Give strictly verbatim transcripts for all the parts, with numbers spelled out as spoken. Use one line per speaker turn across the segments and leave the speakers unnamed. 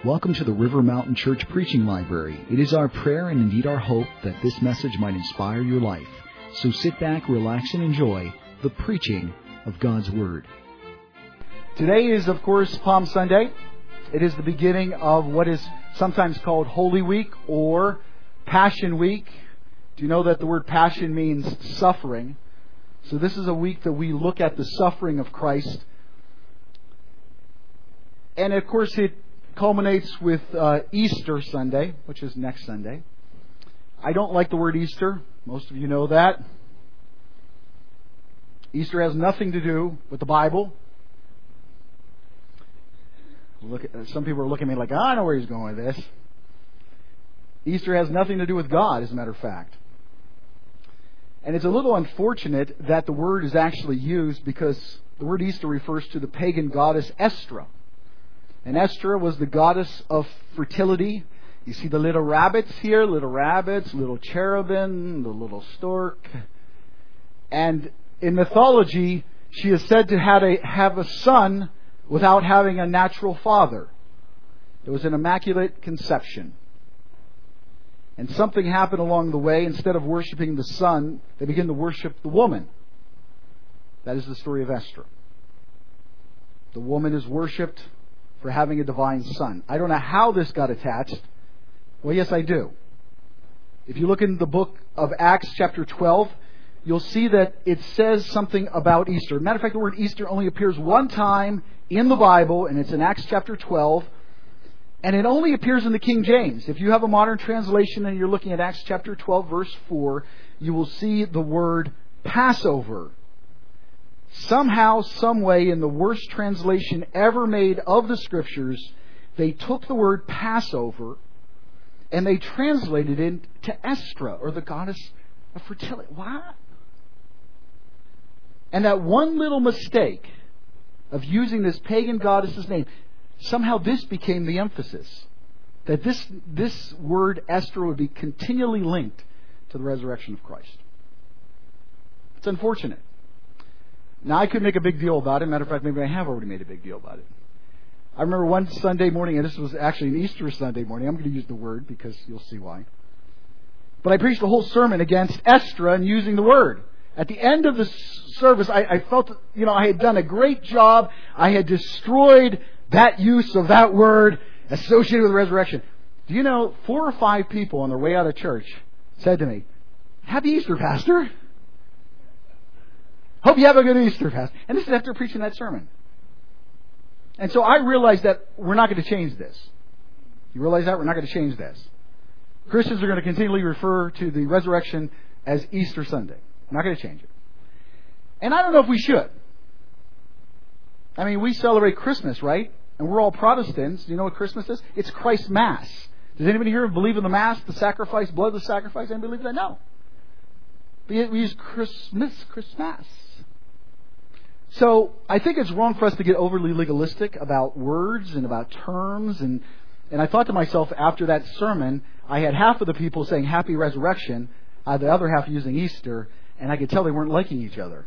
Welcome to the River Mountain Church Preaching Library. It is our prayer and indeed our hope that this message might inspire your life. So sit back, relax, and enjoy the preaching of God's Word.
Today is, of course, Palm Sunday. It is the beginning of what is sometimes called Holy Week or Passion Week. Do you know that the word passion means suffering? So this is a week that we look at the suffering of Christ. And of course it culminates with uh, Easter Sunday, which is next Sunday. I don't like the word Easter. Most of you know that. Easter has nothing to do with the Bible. Look, at, some people are looking at me like, oh, I know where he's going with this. Easter has nothing to do with God, as a matter of fact. And it's a little unfortunate that the word is actually used because the word Easter refers to the pagan goddess Estra. And Estra was the goddess of fertility. You see the little rabbits here, little rabbits, little cherubim, the little stork. And in mythology, she is said to have a, have a son without having a natural father. It was an immaculate conception. And something happened along the way. Instead of worshiping the son, they began to worship the woman. That is the story of Estra. The woman is worshipped for having a divine son. I don't know how this got attached. Well, yes, I do. If you look in the book of Acts chapter twelve, you'll see that it says something about Easter. Matter of fact, the word Easter only appears one time in the Bible, and it's in Acts chapter twelve. And it only appears in the King James. If you have a modern translation and you're looking at Acts chapter twelve, verse four, you will see the word Passover. Somehow, some way, in the worst translation ever made of the Scriptures, they took the word Passover and they translated it to Estra, or the goddess of fertility. What? And that one little mistake of using this pagan goddess's name, somehow this became the emphasis. That this, this word Estra would be continually linked to the resurrection of Christ. It's unfortunate. Now, I could make a big deal about it. Matter of fact, maybe I have already made a big deal about it. I remember one Sunday morning, and this was actually an Easter Sunday morning. I'm going to use the word because you'll see why. But I preached a whole sermon against Estra and using the word. At the end of the service, I, I felt, you know, I had done a great job. I had destroyed that use of that word associated with the resurrection. Do you know, four or five people on their way out of church said to me, "Happy Easter, Pastor. Hope you have a good Easter, Pastor." And this is after preaching that sermon. And so I realized that we're not going to change this. You realize that? We're not going to change this. Christians are going to continually refer to the resurrection as Easter Sunday. We're not going to change it. And I don't know if we should. I mean, we celebrate Christmas, right? And we're all Protestants. Do you know what Christmas is? It's Christ's Mass. Does anybody here believe in the Mass, the sacrifice, blood of the sacrifice? Anybody believe that? No. But yet we use Christmas, Christmas. So I think it's wrong for us to get overly legalistic about words and about terms. And, and I thought to myself after that sermon, I had half of the people saying Happy Resurrection, uh, the other half using Easter, and I could tell they weren't liking each other.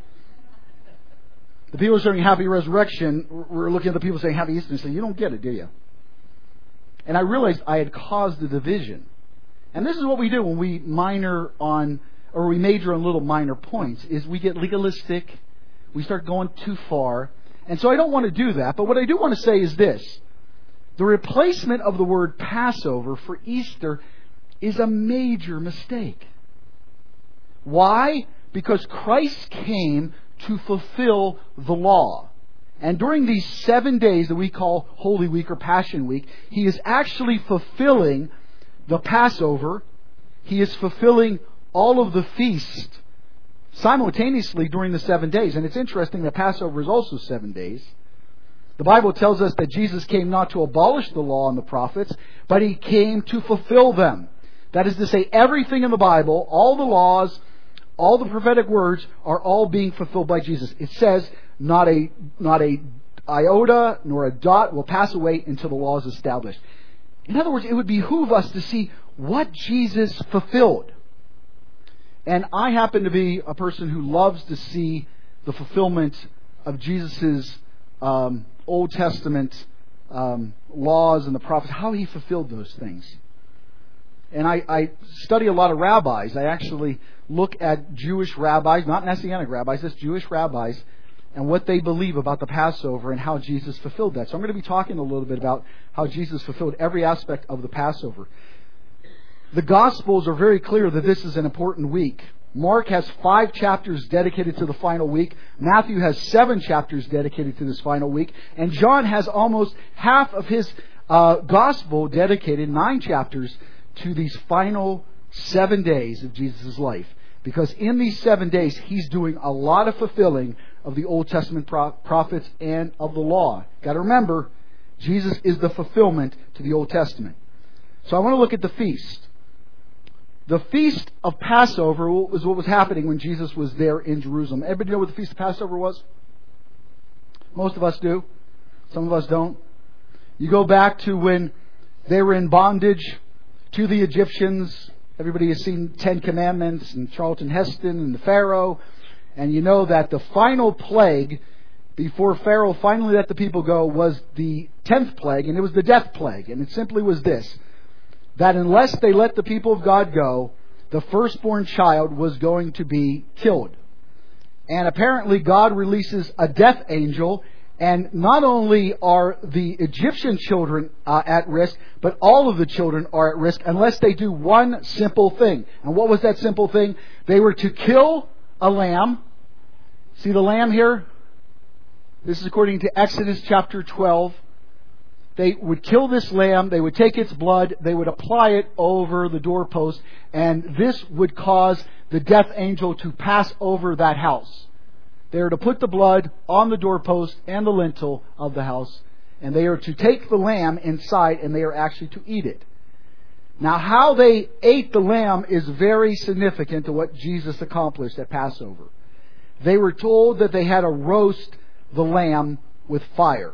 The people saying Happy Resurrection were looking at the people saying Happy Easter and saying, "You don't get it, do you?" And I realized I had caused a division. And this is what we do when we minor on, or we major on little minor points, is we get legalistic. We start going too far. And so I don't want to do that. But what I do want to say is this. The replacement of the word Passover for Easter is a major mistake. Why? Because Christ came to fulfill the law. And during these seven days that we call Holy Week or Passion Week, He is actually fulfilling the Passover. He is fulfilling all of the feast simultaneously during the seven days. And it's interesting that Passover is also seven days. The Bible tells us that Jesus came not to abolish the law and the prophets, but He came to fulfill them. That is to say, everything in the Bible, all the laws, all the prophetic words are all being fulfilled by Jesus. It says, not a, not a iota nor a dot will pass away until the law is established. In other words, it would behoove us to see what Jesus fulfilled. And I happen to be a person who loves to see the fulfillment of Jesus' um, Old Testament um, laws and the prophets, how he fulfilled those things. And I, I study a lot of rabbis. I actually look at Jewish rabbis, not Messianic rabbis, just Jewish rabbis, and what they believe about the Passover and how Jesus fulfilled that. So I'm going to be talking a little bit about how Jesus fulfilled every aspect of the Passover. The Gospels are very clear that this is an important week. Mark has five chapters dedicated to the final week. Matthew has seven chapters dedicated to this final week. And John has almost half of his uh, Gospel dedicated, nine chapters, to these final seven days of Jesus' life. Because in these seven days, he's doing a lot of fulfilling of the Old Testament pro- prophets and of the law. Got to remember, Jesus is the fulfillment to the Old Testament. So I want to look at the feast. The Feast of Passover was what was happening when Jesus was there in Jerusalem. Everybody know what the Feast of Passover was? Most of us do. Some of us don't. You go back to when they were in bondage to the Egyptians. Everybody has seen Ten Commandments and Charlton Heston and the Pharaoh. And you know that the final plague before Pharaoh finally let the people go was the tenth plague, and it was the death plague. And it simply was this: that unless they let the people of God go, the firstborn child was going to be killed. And apparently God releases a death angel, and not only are the Egyptian children uh, at risk, but all of the children are at risk unless they do one simple thing. And what was that simple thing? They were to kill a lamb. See the lamb here? This is according to Exodus chapter twelve. They would kill this lamb, they would take its blood, they would apply it over the doorpost, and this would cause the death angel to pass over that house. They are to put the blood on the doorpost and the lintel of the house, and they are to take the lamb inside, and they are actually to eat it. Now, how they ate the lamb is very significant to what Jesus accomplished at Passover. They were told that they had to roast the lamb with fire.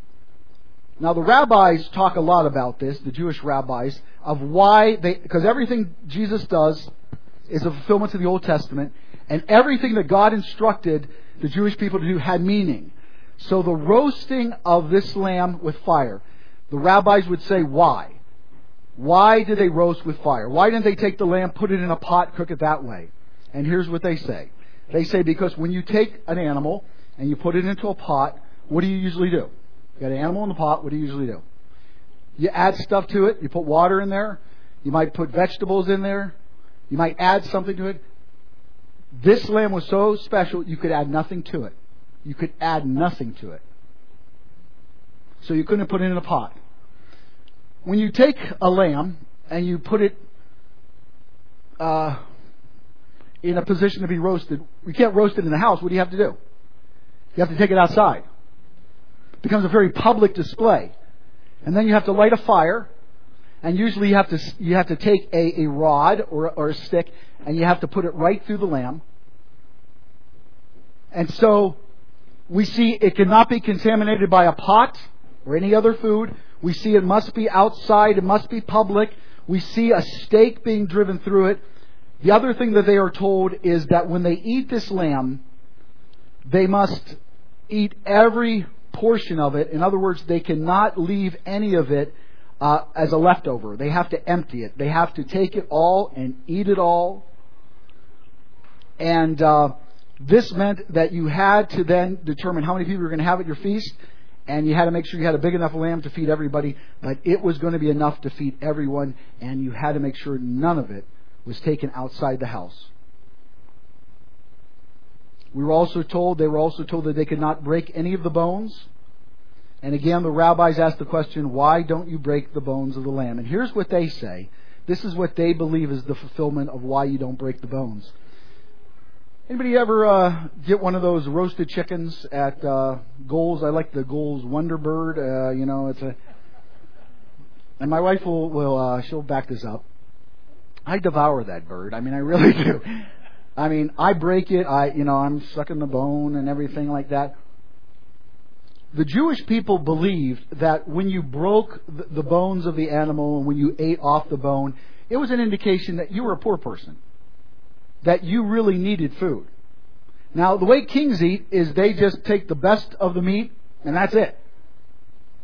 Now, the rabbis talk a lot about this, the Jewish rabbis, of why they, because everything Jesus does is a fulfillment to the Old Testament, and everything that God instructed the Jewish people to do had meaning. So the roasting of this lamb with fire, the rabbis would say, why? Why did they roast with fire? Why didn't they take the lamb, put it in a pot, cook it that way? And here's what they say. They say because when you take an animal and you put it into a pot, what do you usually do? You got an animal in the pot, what do you usually do? You add stuff to it, you put water in there, you might put vegetables in there, you might add something to it. This lamb was so special, you could add nothing to it. You could add nothing to it. So you couldn't put it in a pot. When you take a lamb and you put it uh, in a position to be roasted, you can't roast it in the house. What do you have to do? You have to take it outside. It becomes a very public display. And then you have to light a fire. And usually you have to you have to take a, a rod or, or a stick, and you have to put it right through the lamb. And so we see it cannot be contaminated by a pot or any other food. We see it must be outside. It must be public. We see a stake being driven through it. The other thing that they are told is that when they eat this lamb, they must eat every portion of it. In other words, they cannot leave any of it uh, as a leftover. They have to empty it. They have to take it all and eat it all. And uh, this meant that you had to then determine how many people you were going to have at your feast. And you had to make sure you had a big enough lamb to feed everybody. But it was going to be enough to feed everyone. And you had to make sure none of it was taken outside the house. We were also told, they were also told that they could not break any of the bones. And again, the rabbis asked the question, why don't you break the bones of the lamb? And here's what they say. This is what they believe is the fulfillment of why you don't break the bones. Anybody ever uh, get one of those roasted chickens at uh, Gold's? I like the Gold's Wonder Bird. Uh, you know, it's a... And my wife will, will uh, she'll back this up. I devour that bird. I mean, I really do. I mean, I break it. I, you know, I'm sucking the bone and everything like that. The Jewish people believed that when you broke the, the bones of the animal and when you ate off the bone, it was an indication that you were a poor person, that you really needed food. Now, the way kings eat is they just take the best of the meat and that's it.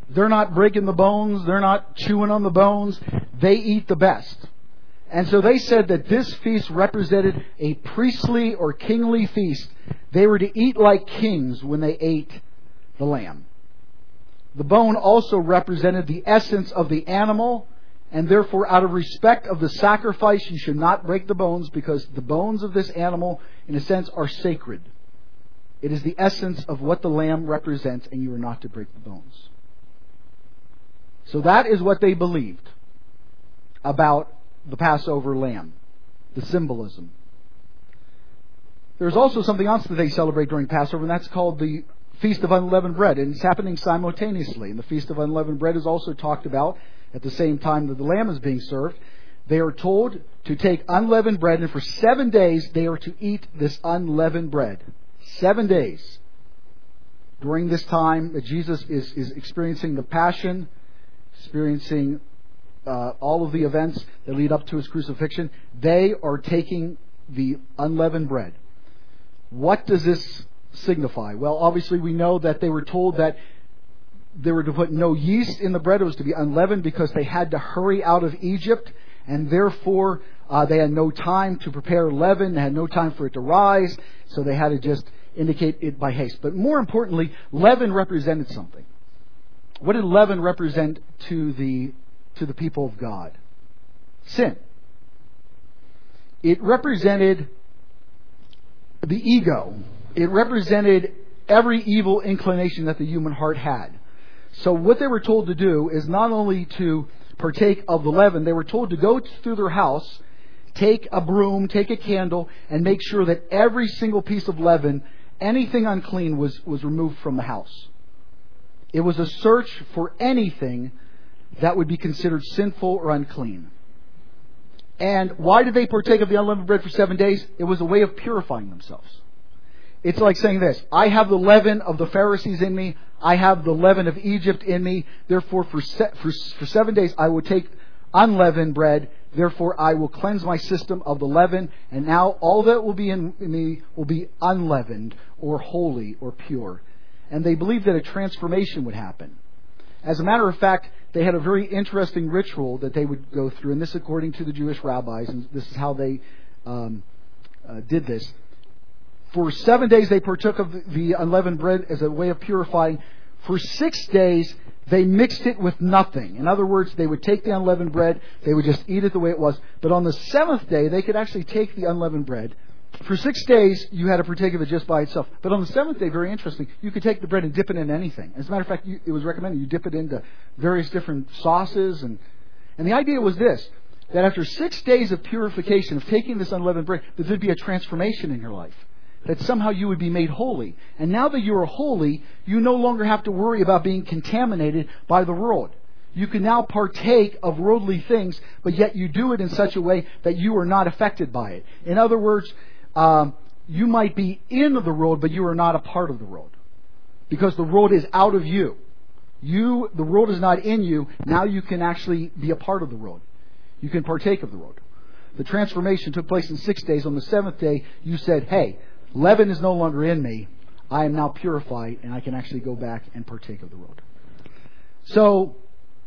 They're not breaking the bones. They're not chewing on the bones. They eat the best. And so they said that this feast represented a priestly or kingly feast. They were to eat like kings when they ate the lamb. The bone also represented the essence of the animal, and therefore, out of respect of the sacrifice, you should not break the bones, because the bones of this animal, in a sense, are sacred. It is the essence of what the lamb represents, and you are not to break the bones. So that is what they believed about the Passover lamb, the symbolism. There's also something else that they celebrate during Passover, and that's called the Feast of Unleavened Bread, and it's happening simultaneously. And the Feast of Unleavened Bread is also talked about at the same time that the lamb is being served. They are told to take unleavened bread, and for seven days they are to eat this unleavened bread. Seven days. During this time that Jesus is, is experiencing the Passion, experiencing uh, all of the events that lead up to His crucifixion, they are taking the unleavened bread. What does this signify? Well, obviously we know that they were told that they were to put no yeast in the bread. It was to be unleavened because they had to hurry out of Egypt, and therefore uh, they had no time to prepare leaven. They had no time for it to rise, so they had to just indicate it by haste. But more importantly, leaven represented something. What did leaven represent to the to the people of God? Sin. It represented the ego. It represented every evil inclination that the human heart had. So what they were told to do is not only to partake of the leaven, they were told to go through their house, take a broom, take a candle, and make sure that every single piece of leaven, anything unclean, was, was removed from the house. It was a search for anything that would be considered sinful or unclean. And why did they partake of the unleavened bread for seven days? It was a way of purifying themselves. It's like saying this: I have the leaven of the Pharisees in me. I have the leaven of Egypt in me. Therefore, for, se- for, for seven days I will take unleavened bread. Therefore, I will cleanse my system of the leaven. And now all that will be in me will be unleavened or holy or pure. And they believed that a transformation would happen. As a matter of fact, they had a very interesting ritual that they would go through. And this, according to the Jewish rabbis, and this is how they um, uh, did this. For seven days they partook of the unleavened bread as a way of purifying. For six days they mixed it with nothing. In other words, they would take the unleavened bread, they would just eat it the way it was. But on the seventh day they could actually take the unleavened bread. For six days you had to partake of it just by itself. But on the seventh day, very interesting, you could take the bread and dip it in anything. As a matter of fact, you, it was recommended you dip it into various different sauces. And, and the idea was this, that after six days of purification, of taking this unleavened bread, that there'd be a transformation in your life. That somehow you would be made holy. And now that you are holy, you no longer have to worry about being contaminated by the world. You can now partake of worldly things, but yet you do it in such a way that you are not affected by it. In other words, um, you might be in the world, but you are not a part of the world. Because the world is out of you. You, the world is not in you. Now you can actually be a part of the world. You can partake of the world. The transformation took place in six days. On the seventh day, you said, hey, leaven is no longer in me. I am now purified, and I can actually go back and partake of the world. So,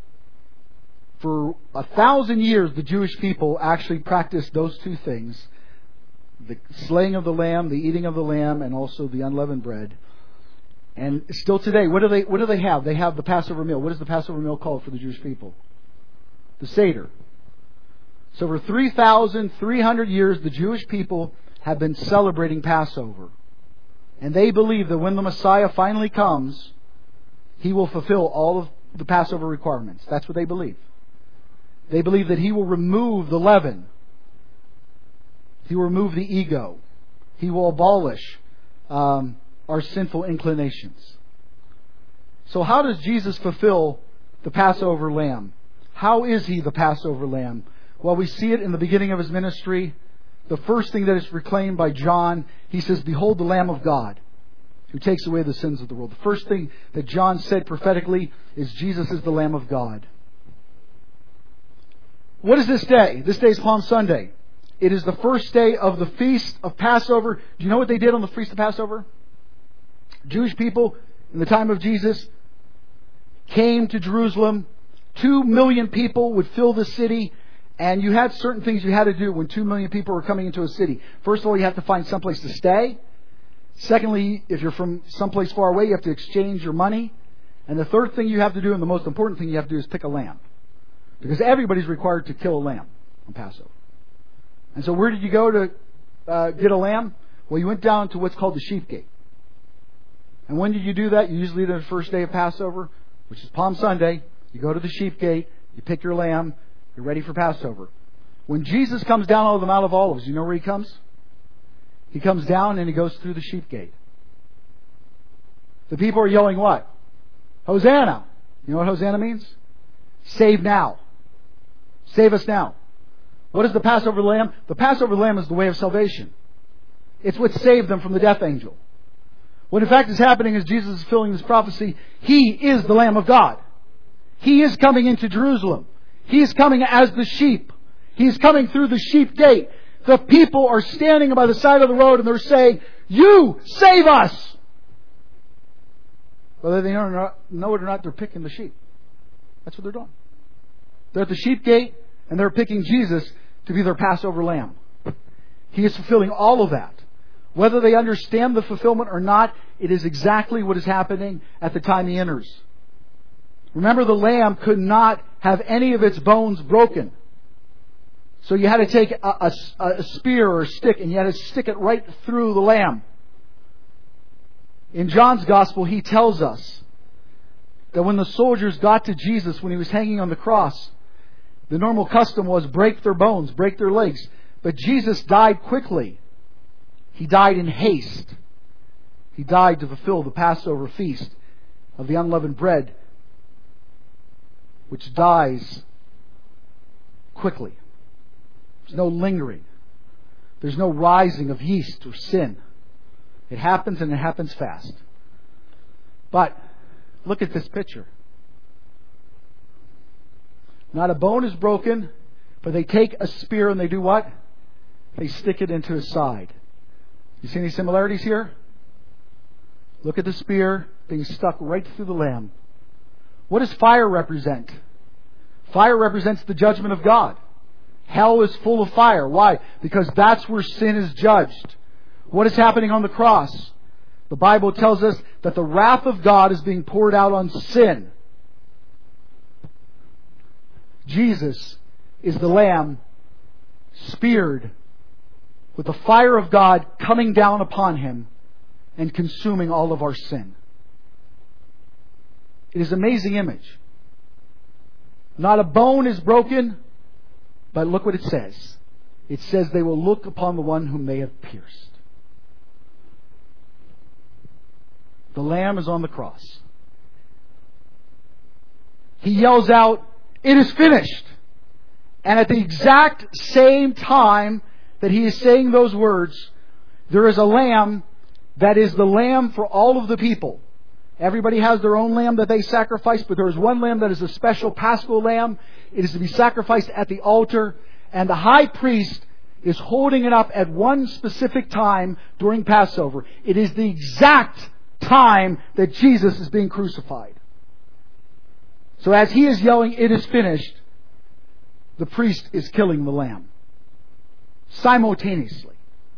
for a thousand years, the Jewish people actually practiced those two things. The slaying of the lamb, the eating of the lamb, and also the unleavened bread. And still today, what do they what do they have? They have the Passover meal. What is the Passover meal called for the Jewish people? The Seder. So for three thousand three hundred years, the Jewish people have been celebrating Passover. And they believe that when the Messiah finally comes, He will fulfill all of the Passover requirements. That's what they believe. They believe that He will remove the leaven. He will remove the ego. He will abolish um, our sinful inclinations. So how does Jesus fulfill the Passover lamb? How is He the Passover lamb? Well, we see it in the beginning of His ministry. The first thing that is proclaimed by John, he says, "Behold the Lamb of God, who takes away the sins of the world." The first thing that John said prophetically is Jesus is the Lamb of God. What is this day? This day is Palm Sunday. It is the first day of the Feast of Passover. Do you know what they did on the Feast of Passover? Jewish people in the time of Jesus came to Jerusalem. Two million people would fill the city. And you had certain things you had to do when two million people were coming into a city. First of all, you have to find someplace to stay. Secondly, if you're from someplace far away, you have to exchange your money. And the third thing you have to do, and the most important thing you have to do, is pick a lamb. Because everybody's required to kill a lamb on Passover. And so where did you go to uh, get a lamb? Well, you went down to what's called the sheep gate. And when did you do that? You usually do it the first day of Passover, which is Palm Sunday. You go to the sheep gate, you pick your lamb, you're ready for Passover. When Jesus comes down out of the Mount of Olives, you know where He comes? He comes down and He goes through the sheep gate. The people are yelling what? Hosanna! You know what Hosanna means? Save now. Save us now. What is the Passover lamb? The Passover lamb is the way of salvation. It's what saved them from the death angel. What in fact is happening is Jesus is fulfilling this prophecy. He is the Lamb of God. He is coming into Jerusalem. He is coming as the sheep. He is coming through the sheep gate. The people are standing by the side of the road and they're saying, "You save us!" Whether they know it or not, know it or not, they're picking the sheep. That's what they're doing. They're at the sheep gate and they're picking Jesus to be their Passover lamb. He is fulfilling all of that. Whether they understand the fulfillment or not, it is exactly what is happening at the time He enters. Remember, the lamb could not have any of its bones broken. So you had to take a, a, a spear or a stick and you had to stick it right through the lamb. In John's Gospel, he tells us that when the soldiers got to Jesus when He was hanging on the cross, the normal custom was break their bones, break their legs. But Jesus died quickly. He died in haste. He died to fulfill the Passover feast of the unleavened bread, which dies quickly. There's no lingering. There's no rising of yeast or sin. It happens and it happens fast. But look at this picture. Not a bone is broken, but they take a spear and they do what? They stick it into His side. You see any similarities here? Look at the spear being stuck right through the lamb. What does fire represent? Fire represents the judgment of God. Hell is full of fire. Why? Because that's where sin is judged. What is happening on the cross? The Bible tells us that the wrath of God is being poured out on sin. Jesus is the Lamb speared with the fire of God coming down upon Him and consuming all of our sin. It is an amazing image. Not a bone is broken, but look what it says. It says they will look upon the one whom they have pierced. The Lamb is on the cross. He yells out, "It is finished." And at the exact same time that He is saying those words, there is a lamb that is the lamb for all of the people. Everybody has their own lamb that they sacrifice, but there is one lamb that is a special Paschal lamb. It is to be sacrificed at the altar, and the high priest is holding it up at one specific time during Passover. It is the exact time that Jesus is being crucified. So as he is yelling, "It is finished," the priest is killing the lamb simultaneously.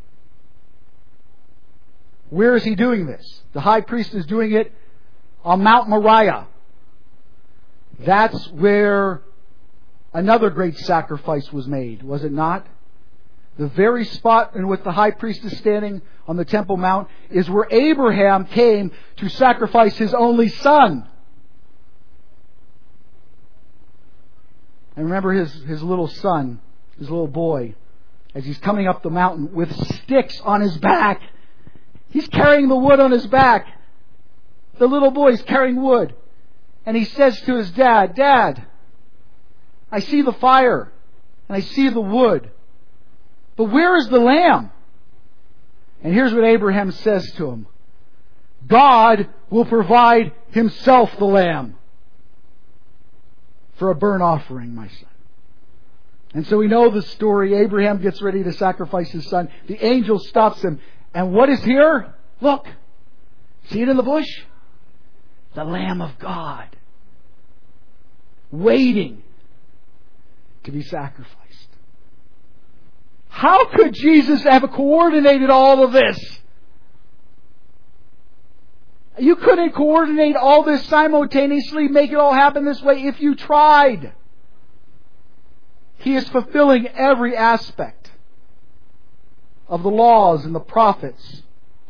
Where is he doing this? The high priest is doing it on Mount Moriah. That's where another great sacrifice was made, was it not? The very spot in which the high priest is standing on the Temple Mount is where Abraham came to sacrifice his only son. And remember his, his little son, his little boy, as he's coming up the mountain with sticks on his back. He's carrying the wood on his back. The little boy's carrying wood. And he says to his dad, "Dad, I see the fire and I see the wood. But where is the lamb?" And here's what Abraham says to him. "God will provide Himself the lamb for a burnt offering, my son." And so we know the story. Abraham gets ready to sacrifice his son. The angel stops him. And what is here? Look. See it in the bush? The Lamb of God waiting to be sacrificed. How could Jesus have coordinated all of this? You couldn't coordinate all this simultaneously, make it all happen this way if you tried. He is fulfilling every aspect of the laws and the prophets.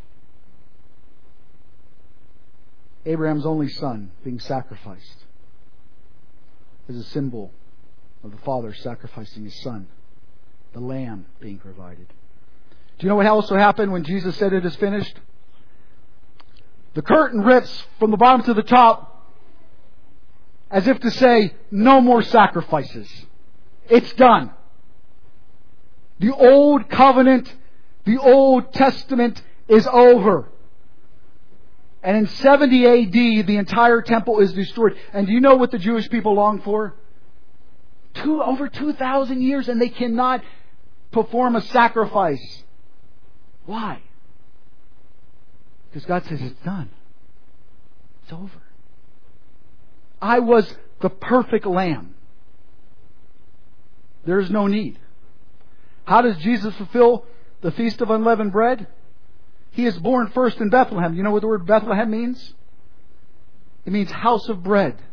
Abraham's only son being sacrificed is a symbol of the Father sacrificing His Son, the Lamb being provided. Do you know what also happened when Jesus said it is finished? The curtain rips from the bottom to the top as if to say, no more sacrifices. It's done. The old covenant, the Old Testament is over. And in seventy A D, the entire temple is destroyed. And do you know what the Jewish people long for? Two, over two thousand years, and they cannot perform a sacrifice. Why? Because God says it's done. It's over. I was the perfect lamb. There is no need. How does Jesus fulfill the Feast of Unleavened Bread? He is born first in Bethlehem. You know what the word Bethlehem means? It means house of bread.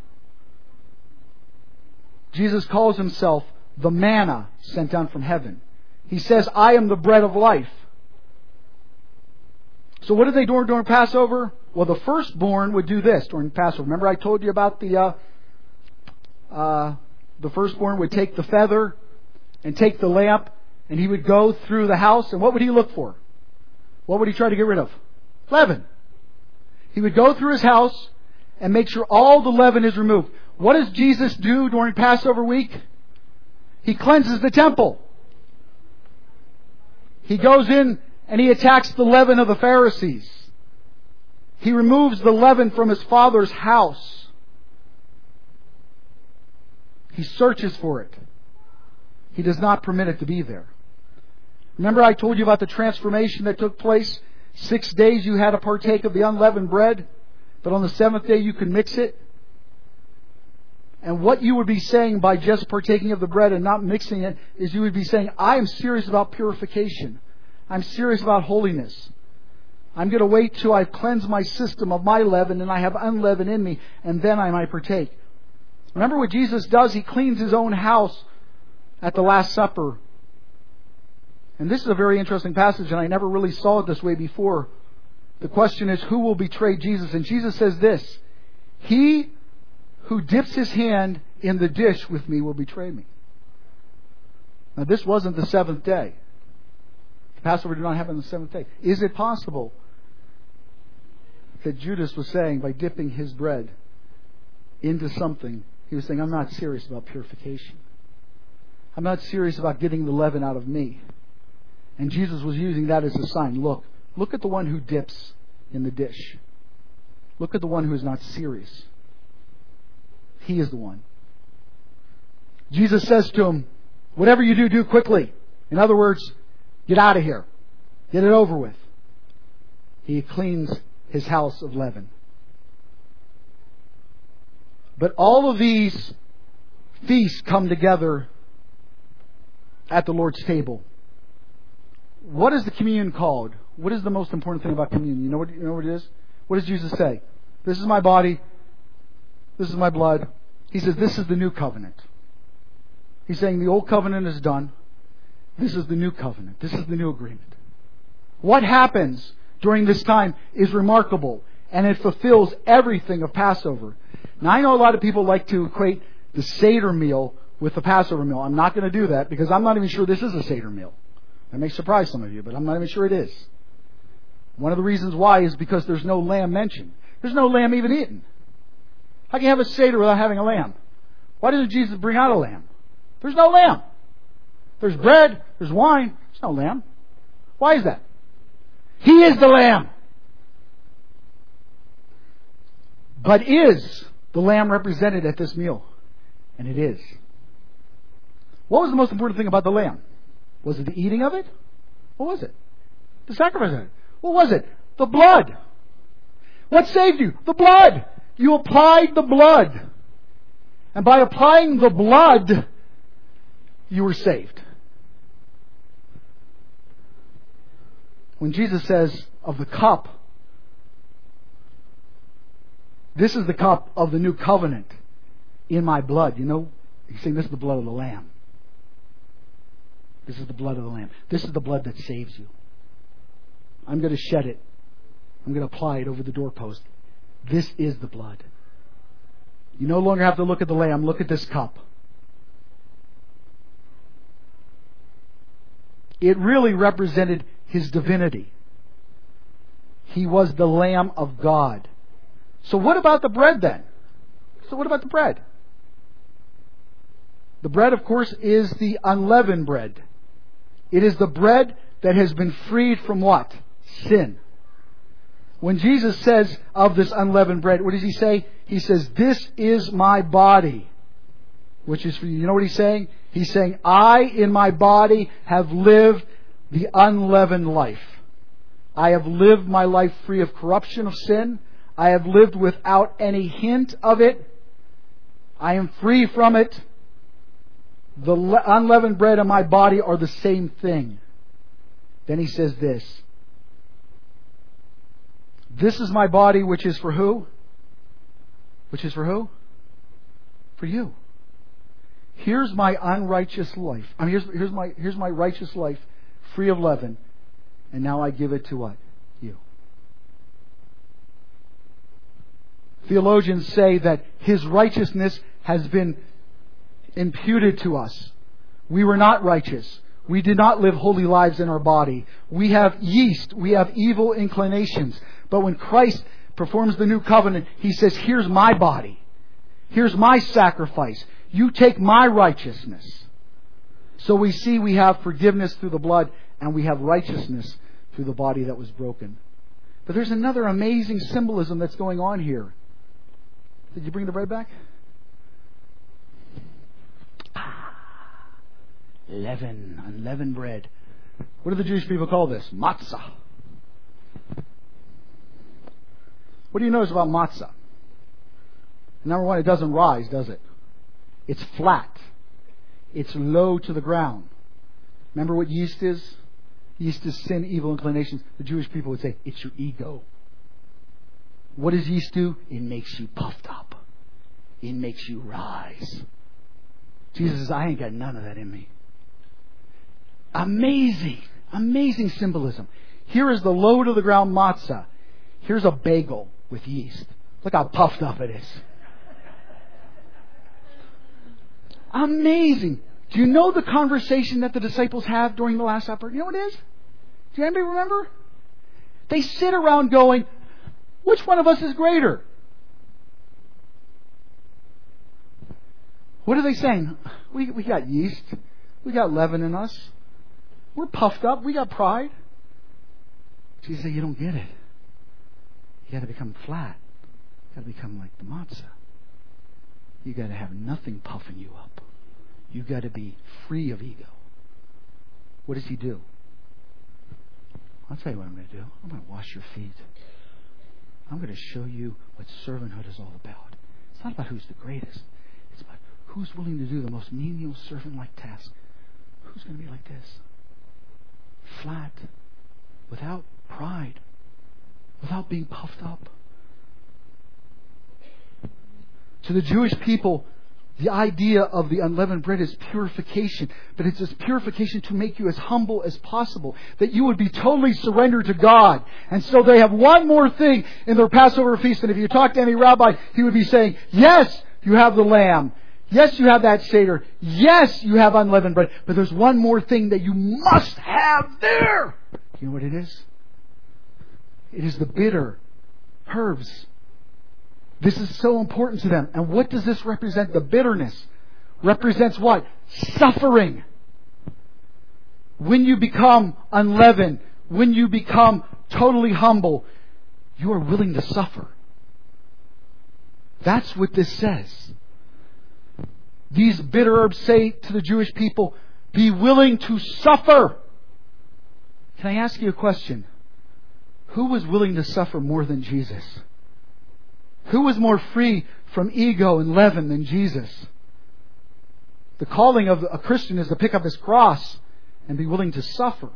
Jesus calls Himself the manna sent down from heaven. He says, I am the bread of life. So what did they do during Passover? Well, the firstborn would do this during Passover. Remember I told you about the uh, uh, the firstborn would take the feather and take the lamp, and he would go through the house, and what would he look for? What would he try to get rid of? Leaven. He would go through his house and make sure all the leaven is removed. What does Jesus do during Passover week? He cleanses the temple. He goes in and He attacks the leaven of the Pharisees. He removes the leaven from His Father's house. He searches for it. He does not permit it to be there. Remember I told you about the transformation that took place? Six days you had to partake of the unleavened bread, but on the seventh day you could mix it. And what you would be saying by just partaking of the bread and not mixing it is you would be saying, I am serious about purification. I'm serious about holiness. I'm going to wait till I've cleansed my system of my leaven and I have unleaven in me, and then I might partake. Remember what Jesus does? He cleans His own house at the Last Supper. And this is a very interesting passage, and I never really saw it this way before. The question is, who will betray Jesus? And Jesus says this, He who dips his hand in the dish with me will betray me. Now this wasn't the seventh day. The Passover did not happen on the seventh day. Is it possible that Judas was saying, by dipping his bread into something, he was saying, I'm not serious about purification. I'm not serious about getting the leaven out of me. And Jesus was using that as a sign. Look, look at the one who dips in the dish. Look at the one who is not serious. He is the one. Jesus says to him, whatever you do, do quickly. In other words, get out of here. Get it over with. He cleans His house of leaven. But all of these feasts come together at the Lord's table. What is the communion called? What is the most important thing about communion? You know what, you know what it is? What does Jesus say? This is my body. This is my blood. He says this is the new covenant. He's saying the old covenant is done. This is the new covenant. This is the new agreement. What happens during this time is remarkable, and it fulfills everything of Passover. Now I know a lot of people like to equate the Seder meal with the Passover meal. I'm not going to do that because I'm not even sure this is a Seder meal. That may surprise some of you, but I'm not even sure it is. One of the reasons why is because there's no lamb mentioned. There's no lamb even eaten. How can you have a Seder without having a lamb? Why doesn't Jesus bring out a lamb? There's no lamb. There's bread. There's wine. There's no lamb. Why is that? He is the lamb. But is the lamb represented at this meal? And it is. What was the most important thing about the lamb? Was it the eating of it? What was it? The sacrifice of it. What was it? The blood. What saved you? The blood. You applied the blood. And by applying the blood, you were saved. When Jesus says of the cup, this is the cup of the new covenant in my blood. You know, he's saying this is the blood of the Lamb. This is the blood of the Lamb. This is the blood that saves you. I'm going to shed it. I'm going to apply it over the doorpost. This is the blood. You no longer have to look at the Lamb. Look at this cup. It really represented His divinity. He was the Lamb of God. So what about the bread then? So what about the bread? The bread, of course, is the unleavened bread. It is the bread that has been freed from what? Sin. When Jesus says of this unleavened bread, what does He say? He says, this is my body, which is for you. You know what He's saying? He's saying, I in my body have lived the unleavened life. I have lived my life free of corruption of sin. I have lived without any hint of it. I am free from it. The unleavened bread and my body are the same thing. Then He says this. This is my body, which is for who? Which is for who? For you. Here's my unrighteous life. I mean, here's, here's my here's my righteous life, free of leaven, and now I give it to what? You. Theologians say that His righteousness has been imputed to us. We were not righteous. We did not live holy lives in our body. We have yeast. We have evil inclinations. But when Christ performs the new covenant, He says, here's my body. Here's my sacrifice. You take my righteousness. So we see we have forgiveness through the blood, and we have righteousness through the body that was broken. But there's another amazing symbolism that's going on here. Did you bring the bread back? Ah, leaven, unleavened bread. What do the Jewish people call this? Matzah. What do you notice about matzah? Number one, it doesn't rise, does it? It's flat. It's low to the ground. Remember what yeast is? Yeast is sin, evil inclinations. The Jewish people would say, it's your ego. What does yeast do? It makes you puffed up. It makes you rise. Jesus says, I ain't got none of that in me. Amazing, amazing symbolism. Here is the low to the ground matzah. Here's a bagel with yeast. Look how puffed up it is. Amazing. Do you know the conversation that the disciples have during the Last Supper? You know what it is? Do anybody remember? They sit around going, which one of us is greater? What are they saying? We, we got yeast. We got leaven in us. We're puffed up. We got pride. Jesus said, you don't get it. You got to become flat. You got to become like the matzah. You got to have nothing puffing you up. You got to be free of ego. What does He do? I'll tell you what I'm going to do. I'm going to wash your feet. I'm going to show you what servanthood is all about. It's not about who's the greatest. It's about who's willing to do the most menial servant-like task. Who's going to be like this? Flat, without pride, without being puffed up. To the Jewish people, the idea of the unleavened bread is purification. But it's this purification to make you as humble as possible. That you would be totally surrendered to God. And so they have one more thing in their Passover feast. And if you talk to any rabbi, he would be saying, yes, you have the lamb. Yes, you have that Seder. Yes, you have unleavened bread. But there's one more thing that you must have there. You know what it is? It is the bitter herbs. This is so important to them. And what does this represent? The bitterness represents what? Suffering. When you become unleavened, when you become totally humble, you are willing to suffer. That's what this says. These bitter herbs say to the Jewish people, be willing to suffer. Can I ask you a question? Who was willing to suffer more than Jesus? Who was more free from ego and leaven than Jesus? The calling of a Christian is to pick up his cross and be willing to suffer.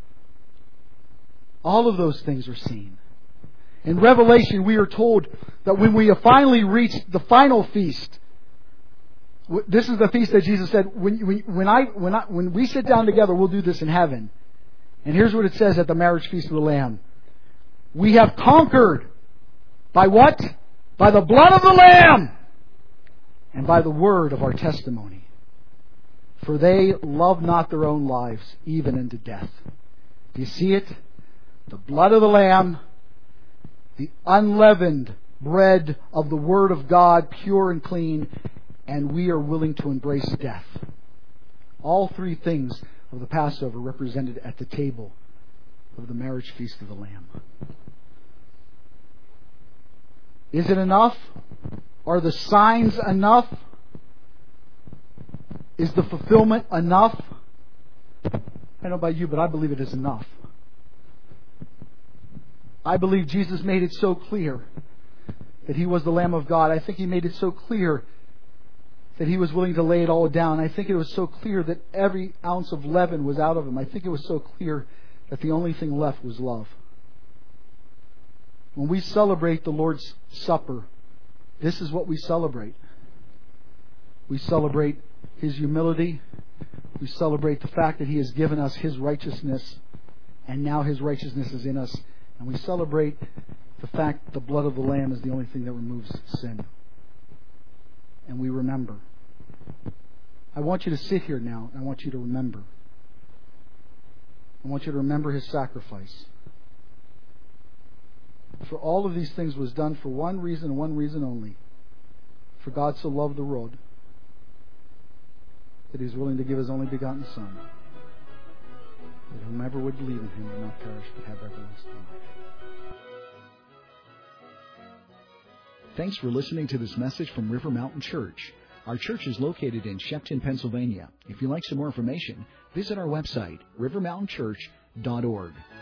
All of those things are seen. In Revelation, we are told that when we have finally reached the final feast, this is the feast that Jesus said, when, when, when, I, when, I, when we sit down together, we'll do this in heaven. And here's what it says at the marriage feast of the Lamb. We have conquered by what? By the blood of the Lamb and by the word of our testimony. For they love not their own lives, even unto death. Do you see it? The blood of the Lamb, the unleavened bread of the Word of God, pure and clean, and we are willing to embrace death. All three things of the Passover represented at the table of the marriage feast of the Lamb. Is it enough? Are the signs enough? Is the fulfillment enough? I don't know about you, but I believe it is enough. I believe Jesus made it so clear that He was the Lamb of God. I think He made it so clear that He was willing to lay it all down. I think it was so clear that every ounce of leaven was out of Him. I think it was so clear that the only thing left was love. When we celebrate the Lord's Supper, this is what we celebrate. We celebrate His humility. We celebrate the fact that He has given us His righteousness, and now His righteousness is in us. And we celebrate the fact that the blood of the Lamb is the only thing that removes sin. And we remember. I want you to sit here now. I want you to remember. I want you to remember His sacrifice. For all of these things was done for one reason and one reason only. For God so loved the world that He was willing to give His only begotten Son, that whomever would believe in Him would not perish but have everlasting life.
Thanks for listening to this message from River Mountain Church. Our church is located in Shepton, Pennsylvania. If you'd like some more information, visit our website, river mountain church dot org.